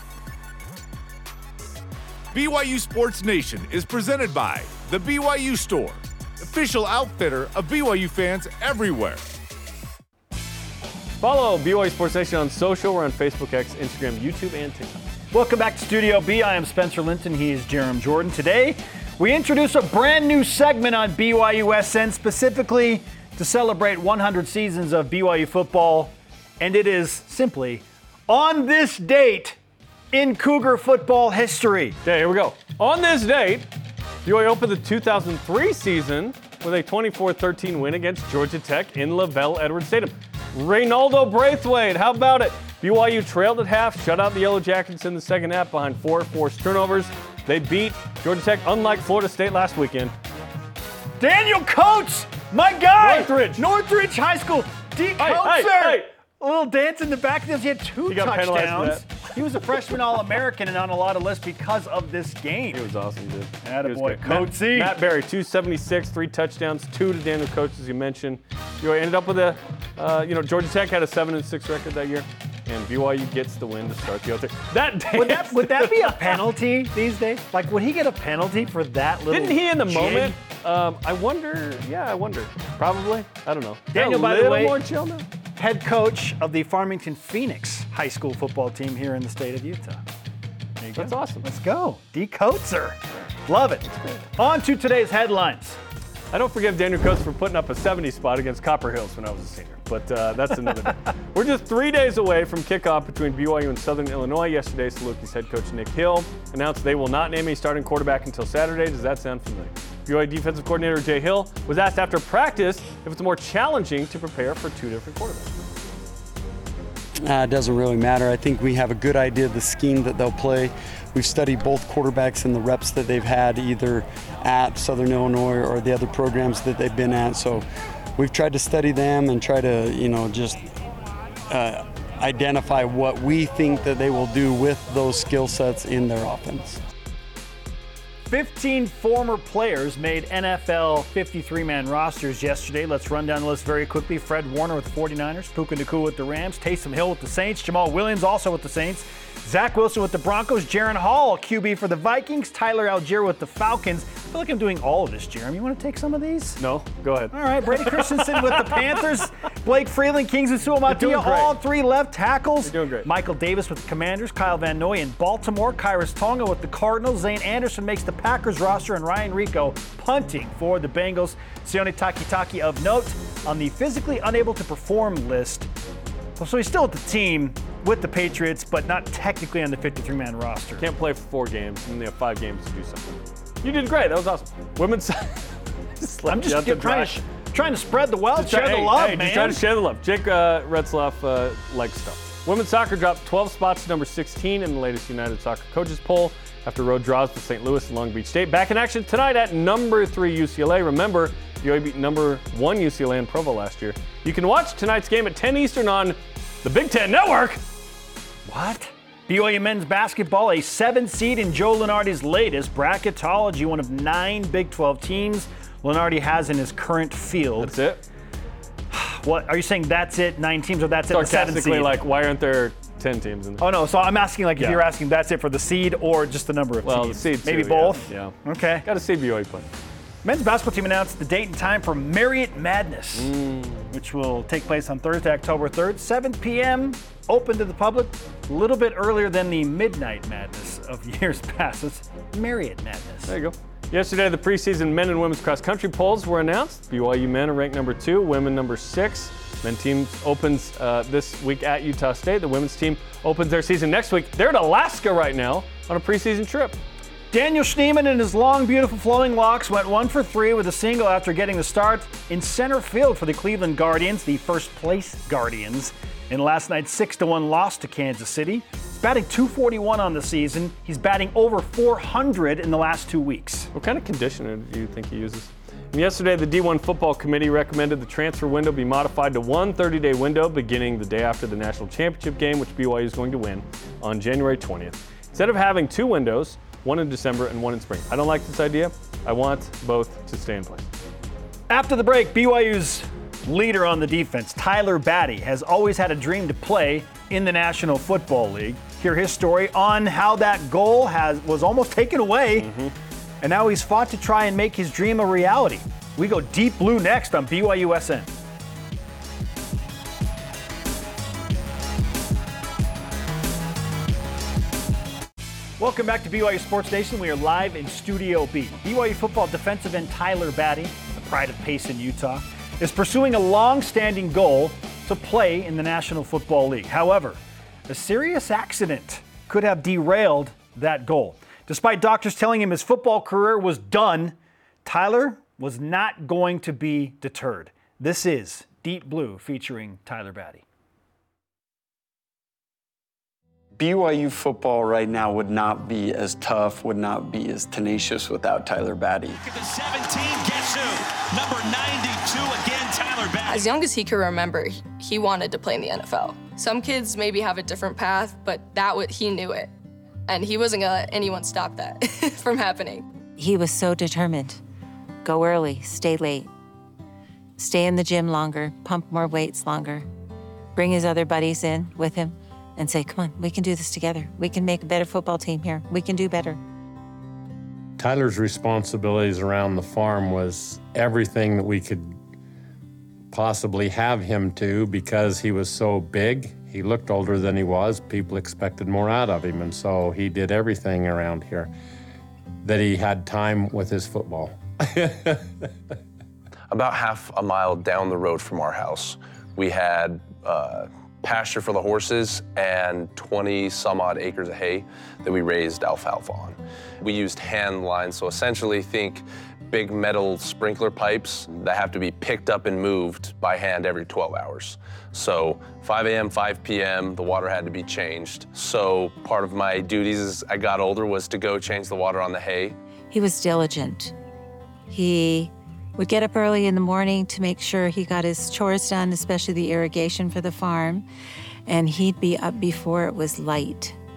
B Y U Sports Nation is presented by The B Y U Store, official outfitter of B Y U fans everywhere. Follow B Y U Sports Nation on social. We're on Facebook, X, Instagram, YouTube, and TikTok. Welcome back to Studio B. I am Spencer Linton. He is Jerem Jordan. Today, we introduce a brand new segment on B Y U S N specifically to celebrate one hundred seasons of B Y U football, and it is simply On This Date in Cougar football history. Okay, here we go. On this date, B Y U opened the two thousand three season with a twenty-four thirteen win against Georgia Tech in Lavelle Edwards Stadium. Reynaldo Braithwaite, how about it? B Y U trailed at half, shut out the Yellow Jackets in the second half behind four forced turnovers. They beat Georgia Tech, unlike Florida State last weekend. Daniel Coates, my guy! Northridge. Northridge High School. D. Hey, Coates, hey, hey. A little dance in the back of this. He had two He got penalized for touchdowns. He was a freshman All-American and on a lot of lists because of this game. He was awesome, dude. Attaboy, Matt, Coatesy. Matt Berry, two seventy-six, three touchdowns, two to Daniel Coates, as you mentioned. B Y U ended up with a, uh, you know, Georgia Tech had a seven and six record that year, and B Y U gets the win to start the other. That dance, Would that, would that be a penalty these days? Like, would he get a penalty for that little Didn't he in the jig? moment? Um, I wonder. Yeah, I wonder. Probably. I don't know. Daniel, a by the little way, more chill now. head coach of the Farmington Phoenix high school football team here in the state of Utah. There you That's go. awesome. Let's go. D. Coatser. Love it. On to today's headlines. I don't forgive Daniel Coates for putting up a seventy spot against Copper Hills when I was a senior, but uh, that's another day. We're just three days away from kickoff between B Y U and Southern Illinois. Yesterday, Salukis head coach Nick Hill announced they will not name a starting quarterback until Saturday. Does that sound familiar? B Y U defensive coordinator Jay Hill was asked after practice if it's more challenging to prepare for two different quarterbacks. Uh, it doesn't really matter. I think we have a good idea of the scheme that they'll play. We've studied both quarterbacks and the reps that they've had either at Southern Illinois or the other programs that they've been at. So we've tried to study them and try to, you know, just uh, identify what we think that they will do with those skill sets in their offense. fifteen former players made N F L fifty-three man rosters yesterday. Let's run down the list very quickly. Fred Warner with the forty-niners, Puka Nacua with the Rams, Taysom Hill with the Saints, Jamal Williams also with the Saints, Zach Wilson with the Broncos, Jaron Hall, Q B for the Vikings, Tyler Algier with the Falcons. I feel like I'm doing all of this, Jeremy. You want to take some of these? No, go ahead. All right, Brady Christensen with the Panthers, Blake Freeland, Kings and Suamatia, all three left tackles. You're doing great. Michael Davis with the Commanders, Kyle Van Noy in Baltimore, Kyrus Tonga with the Cardinals, Zane Anderson makes the Packers roster, and Ryan Rico punting for the Bengals. Sione Takitaki of note on the physically unable to perform list. So he's still at the team with the Patriots, but not technically on the fifty-three man roster. Can't play for four games, and they have five games to do something. You did great. That was awesome. Women's. I'm just get, trying, to, trying to spread the wealth, just share try, the hey, love, hey, man. Just trying to share the love. Jake uh, Retzloff uh, likes stuff. Women's soccer dropped twelve spots to number sixteen in the latest United Soccer Coaches poll after road draws with Saint Louis and Long Beach State. Back in action tonight at number three U C L A. Remember, B Y U beat number one U C L A in Provo last year. You can watch tonight's game at ten Eastern on the Big Ten Network. What? B Y U men's basketball, a seven seed in Joe Lunardi's latest bracketology, one of nine Big twelve teams Lunardi has in his current field. That's it? What, are you saying that's it, nine teams, or that's it, the seven seed? Sarcastically, like, why aren't there ten teams in there? Oh, no, so I'm asking, like, Yeah. if you're asking that's it for the seed or just the number of Well, teams? the seed, Maybe too, both? Yeah. yeah. Okay. Got to see B Y U play. Men's basketball team announced the date and time for Marriott Madness, Mm. which will take place on Thursday, October third, seven p.m., open to the public, a little bit earlier than the Midnight Madness of years past. It's Marriott Madness. There you go. Yesterday, the preseason men and women's cross-country polls were announced. B Y U men are ranked number two, women number six. Men team opens uh, this week at Utah State. The women's team opens their season next week. They're in Alaska right now on a preseason trip. Daniel Schneemann and his long, beautiful flowing locks went one for three with a single after getting the start in center field for the Cleveland Guardians, the first place Guardians, in last night's six to one loss to Kansas City. He's batting two forty-one on the season. He's batting over four hundred in the last two weeks. What kind of conditioner do you think he uses? And yesterday, the D one Football Committee recommended the transfer window be modified to one thirty-day window beginning the day after the national championship game, which B Y U is going to win on January twentieth. Instead of having two windows, one in December and one in spring. I don't like this idea. I want both to stay in place. After the break, B Y U's leader on the defense, Tyler Batty, has always had a dream to play in the National Football League. Hear his story on how that goal has was almost taken away, mm-hmm. and now he's fought to try and make his dream a reality. We go deep blue next on B Y U S N. Welcome back to B Y U Sports Nation. We are live in Studio B. B Y U football defensive end Tyler Batty, the pride of Payson, Utah, is pursuing a long-standing goal to play in the National Football League. However, a serious accident could have derailed that goal. Despite doctors telling him his football career was done, Tyler was not going to be deterred. This is Deep Blue featuring Tyler Batty. B Y U football right now would not be as tough, would not be as tenacious without Tyler Batty. Look at the seventeen, guess who? Number ninety-two again, Tyler Batty. As young as he could remember, he wanted to play in the N F L. Some kids maybe have a different path, but that was, he knew it. And he wasn't gonna let anyone stop that from happening. He was so determined. Go early, stay late. Stay in the gym longer, pump more weights longer. Bring his other buddies in with him. And say, come on, we can do this together. We can make a better football team here. We can do better. Tyler's responsibilities around the farm was everything that we could possibly have him to because he was so big. He looked older than he was. People expected more out of him, and so he did everything around here that he had time with his football. About half a mile down the road from our house, we had uh, pasture for the horses and twenty some odd acres of hay that we raised alfalfa on. We used hand lines, so essentially think big metal sprinkler pipes that have to be picked up and moved by hand every twelve hours. So five a m, five p m, the water had to be changed. So part of my duties as I got older was to go change the water on the hay. He was diligent. He would get up early in the morning to make sure he got his chores done, especially the irrigation for the farm, and he'd be up before it was light.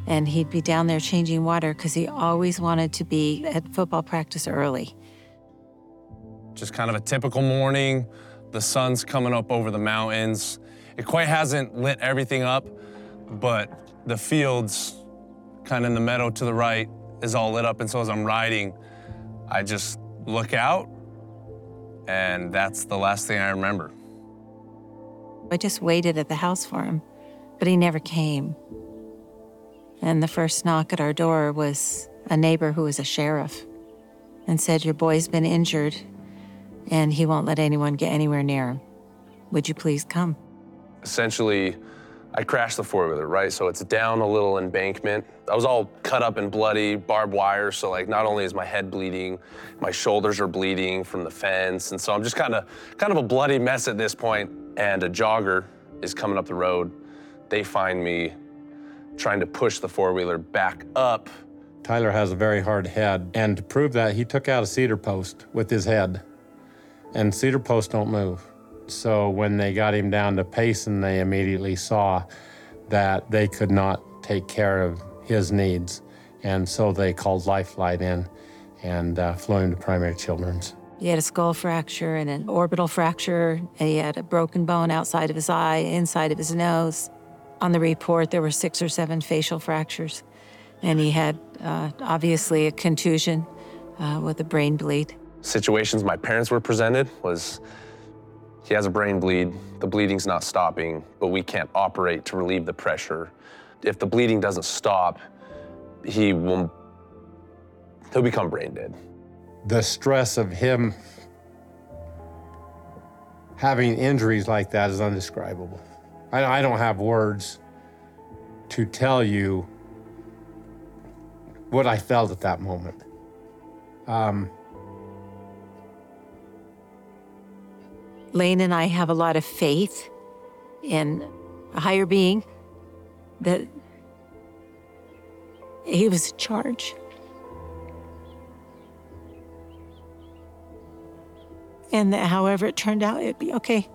And he'd be down there changing water because he always wanted to be at football practice early. Just kind of a typical morning. The sun's coming up over the mountains. It quite hasn't lit everything up, but the fields kind of in the meadow to the right is all lit up. And so as I'm riding, I just look out, and that's the last thing I remember. I just waited at the house for him, but he never came. And the first knock at our door was a neighbor who was a sheriff and said, your boy's been injured and he won't let anyone get anywhere near him. Would you please come? Essentially, I crashed the four-wheeler, right? So it's down a little embankment. I was all cut up and bloody, barbed wire, so like not only is my head bleeding, my shoulders are bleeding from the fence, and so I'm just kind of kind of a bloody mess at this point, and a jogger is coming up the road. They find me trying to push the four-wheeler back up. Tyler has a very hard head, and to prove that, he took out a cedar post with his head, and cedar posts don't move. So when they got him down to Payson, they immediately saw that they could not take care of his needs, and so they called Lifeline in and uh, flew him to Primary Children's. He had a skull fracture and an orbital fracture, and he had a broken bone outside of his eye, inside of his nose. On the report, there were six or seven facial fractures, and he had uh, obviously a contusion uh, with a brain bleed. Situations my parents were presented was, he has a brain bleed, the bleeding's not stopping, but we can't operate to relieve the pressure. If the bleeding doesn't stop, he will, he'll become brain dead. The stress of him having injuries like that is indescribable. I, I don't have words to tell you what I felt at that moment. Um, Lane and I have a lot of faith in a higher being, that he was in charge. And that however it turned out, it'd be okay.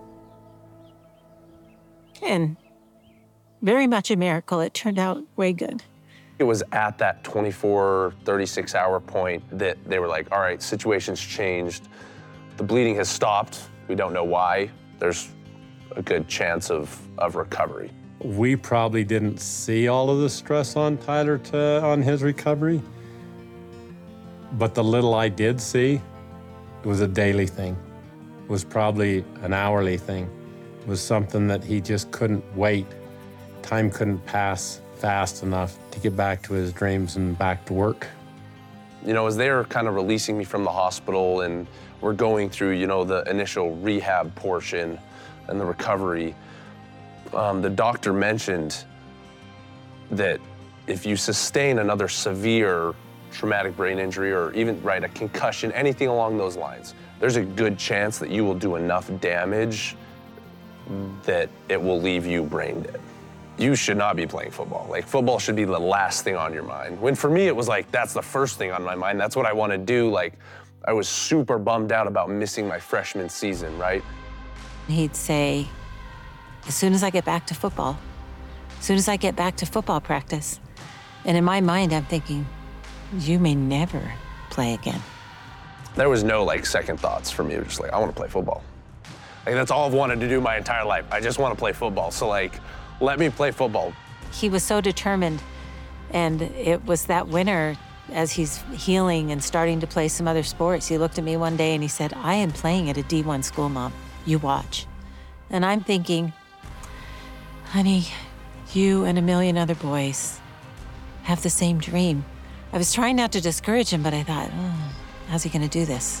And very much a miracle. It turned out way good. It was at that twenty-four, thirty-six hour point that they were like, all right, situation's changed. The bleeding has stopped. We don't know why. There's a good chance of, of recovery. We probably didn't see all of the stress on Tyler to, on his recovery, but the little I did see, it was a daily thing. It was probably an hourly thing. It was something that he just couldn't wait. Time couldn't pass fast enough to get back to his dreams and back to work. You know, as they were kind of releasing me from the hospital and we're going through, you know, the initial rehab portion and the recovery, um, the doctor mentioned that if you sustain another severe traumatic brain injury or even, right, a concussion, anything along those lines, there's a good chance that you will do enough damage that it will leave you brain dead. You should not be playing football. Like, football should be the last thing on your mind. When for me, it was like, that's the first thing on my mind. That's what I want to do. Like, I was super bummed out about missing my freshman season, right? He'd say, as soon as I get back to football, as soon as I get back to football practice. And in my mind, I'm thinking, you may never play again. There was no, like, second thoughts for me. It was just like, I want to play football. Like, that's all I've wanted to do my entire life. I just want to play football. So, like, let me play football. He was so determined, and it was that winter, as he's healing and starting to play some other sports, he looked at me one day and he said, I am playing at a D one school, Mom. You watch. And I'm thinking, honey, you and a million other boys have the same dream. I was trying not to discourage him, but I thought, oh, how's he gonna do this?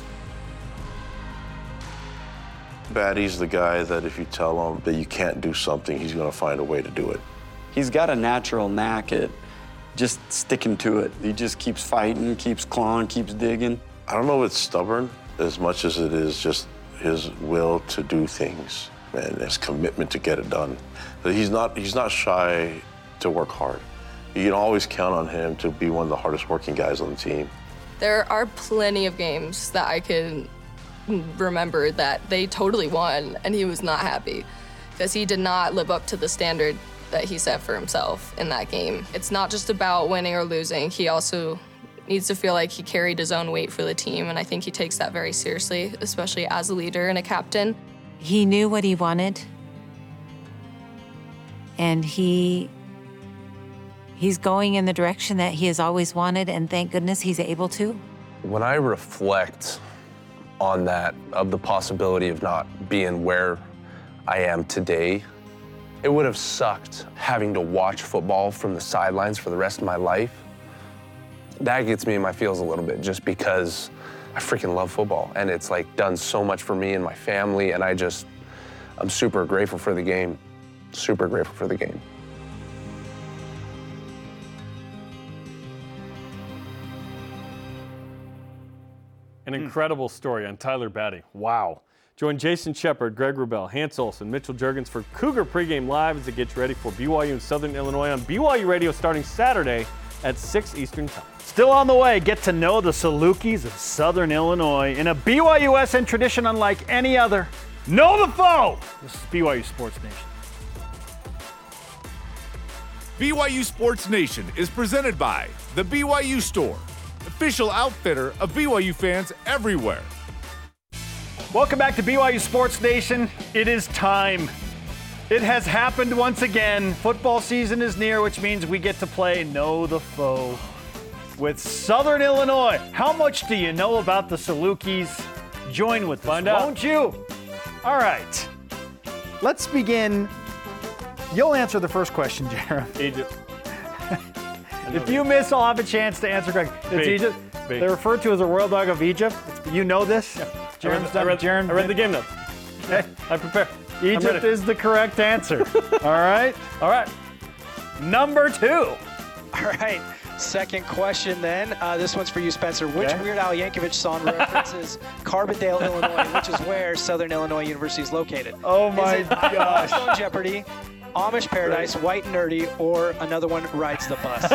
Batty's the guy that if you tell him that you can't do something, he's gonna find a way to do it. He's got a natural knack at just sticking to it. He just keeps fighting, keeps clawing, keeps digging. I don't know if it's stubborn as much as it is just his will to do things and his commitment to get it done. He's not, he's not shy to work hard. You can always count on him to be one of the hardest working guys on the team. There are plenty of games that I can remember that they totally won and he was not happy because he did not live up to the standard that he set for himself in that game. It's not just about winning or losing. He also needs to feel like he carried his own weight for the team, and I think he takes that very seriously, especially as a leader and a captain. He knew what he wanted, and he he's going in the direction that he has always wanted, and thank goodness he's able to. When I reflect on that, of the possibility of not being where I am today, it would have sucked having to watch football from the sidelines for the rest of my life. That gets me in my feels a little bit, just because I freaking love football, and it's like done so much for me and my family, and I just, I'm super grateful for the game, super grateful for the game. An incredible story on Tyler Batty. Wow. Join Jason Shepard, Greg Wrubell, Hans Olsen, Mitchell Juergens for Cougar Pregame Live as it gets ready for B Y U and Southern Illinois on B Y U Radio starting Saturday at six Eastern Time. Still on the way, get to know the Salukis of Southern Illinois in a B Y U S N tradition unlike any other. Know the foe! This is B Y U Sports Nation. B Y U Sports Nation is presented by the B Y U Store, official outfitter of B Y U fans everywhere. Welcome back to B Y U Sports Nation. It is time. It has happened once again. Football season is near, which means we get to play Know the Foe with Southern Illinois. How much do you know about the Salukis? Join with us, Find out. won't you? All right. Let's begin. You'll answer the first question, Jared. Egypt. If you miss, I'll have a chance to answer correctly. It's B. Egypt. B. They're referred to as a royal dog of Egypt. It's, you know this? Yeah. Jaren's I read, done- I read, Jaren- I read the game notes. Okay. I prepare. Egypt ready. is the correct answer. All right. All right. Number two. All right. Second question then. Uh, this one's for you, Spencer. Which Okay. Weird Al Yankovic song references Carbondale, Illinois, which is where Southern Illinois University is located? Oh my is it I gosh. Lost on Jeopardy, Amish Paradise, White and Nerdy, or another one, Rides the Bus?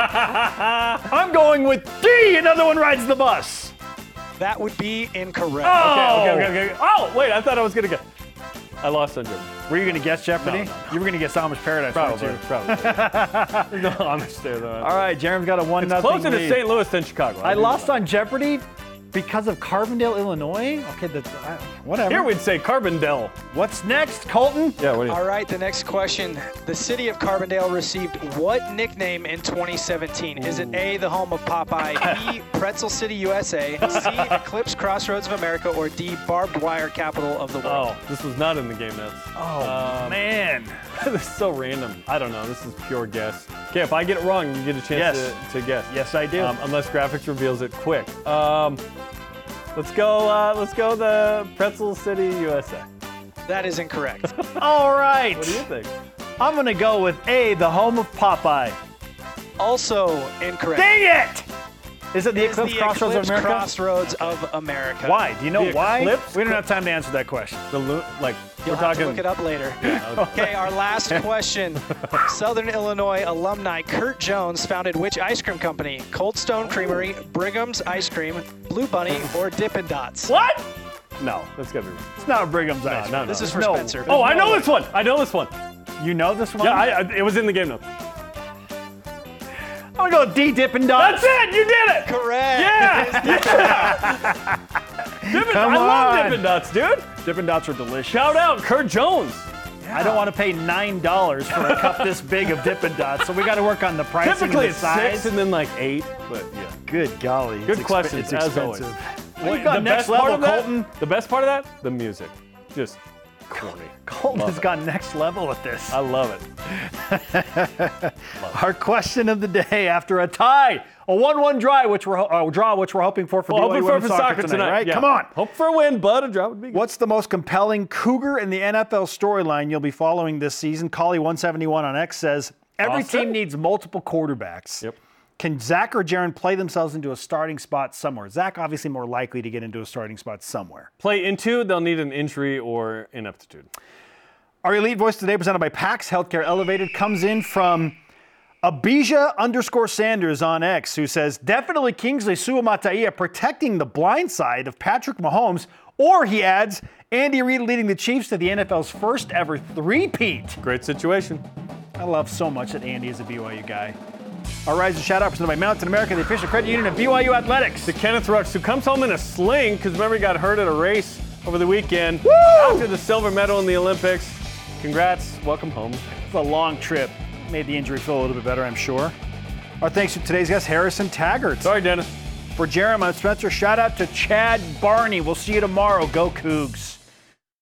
I'm going with D. Another one rides the bus. That would be incorrect. Oh. Okay, okay, okay, okay. Oh, wait, I thought I was going to get. I lost on Jeopardy. Were you going to guess Jeopardy? No, no, no. You were going to guess Amish Paradise, Probably, weren't you? probably. No, I'm there though. All right, Jaren's got a one It's nothing closer to lead. Saint Louis than Chicago. I do lost know. on Jeopardy because of Carbondale, Illinois. Okay, that's I, whatever. Here we'd say Carbondale. What's next, Colton? Yeah, what do you All right, the next question. The city of Carbondale received what nickname in twenty seventeen? Is it A, the home of Popeye, B, Pretzel City, U S A, C, Eclipse Crossroads of America, or D, Barbed Wire Capital of the World? Oh, this was not in the game notes. Oh, Um, man. This is so random. I don't know. This is pure guess. Okay, if I get it wrong, you get a chance Yes. to, to guess. Yes, I do. Um, unless graphics reveals it quick. Um, let's go. Uh, let's go. The Pretzel City, U S A. That is incorrect. All right. What do you think? I'm going to go with A, the home of Popeye. Also incorrect. Dang it! Is it the It is Eclipse the Crossroads Eclipse of America? Crossroads of America. Why? Do you know The why? Eclipse? We don't have time to answer that question. The lo- like You'll we're have talking. to look it up later. okay. Okay, our last question. Southern Illinois alumni Kurt Jones founded which ice cream company? Cold Stone Creamery, Brigham's Ice Cream, Blue Bunny, or Dippin' Dots? What? No, that's gotta be wrong. It's not Brigham's No, Ice no, Cream. no. This is for No. Spencer. Oh, I know no this one. I know this one. You know this one? Yeah, I, I, it was in the game notes. I'm going to go D, Dippin' Dots. That's it. You did it. Correct. Yeah. yeah. Dippin', Come I love on. Dippin' Dots, dude. Dippin' Dots are delicious. Shout out Kurt Jones. I don't want to pay nine dollars for a cup this big of Dippin' Dots, so we got to work on the pricing Typically and it's the size. six and then like eight, but yeah. Good golly. Good it's questions, Exp- it's as always. expensive. What We've got the next best part level, of that- Colton. The best part of that? The music. Just corny. Colton Love has it. gone next level with this. I love it. Our question of the day after a tie, a one one draw, which we're ho- uh, draw, which we're hoping for for Well, B Y U hoping for, women's for soccer, soccer tonight, right? yeah. Come on. Hope for a win, but a draw would be good. What's the most compelling Cougar in the N F L storyline you'll be following this season? Collie one seventy-one on X says every Austin? team needs multiple quarterbacks. Yep. Can Zach or Jaren play themselves into a starting spot somewhere? Zach obviously more likely to get into a starting spot somewhere. Play into, they'll need an injury or ineptitude. Our Elite Voice today, presented by PAX Healthcare Elevated, comes in from Abijah underscore Sanders on X, who says, definitely Kingsley Suamataia protecting the blind side of Patrick Mahomes, or he adds, Andy Reid leading the Chiefs to the N F L's first ever three-peat. Great situation. I love so much that Andy is a B Y U guy. Our Rise and Shout Out presented by Mountain America, the official credit union of B Y U Athletics. To Kenneth Rooks, who comes home in a sling, because remember he got hurt at a race over the weekend. Woo! After the silver medal in the Olympics. Congrats, welcome home. It's a long trip. Made the injury feel a little bit better, I'm sure. Our thanks to today's guest, Harrison Taggart. Sorry, Dennis. For Jeremy, I'm Spencer. Shout out to Chad Barney. We'll see you tomorrow. Go Cougs.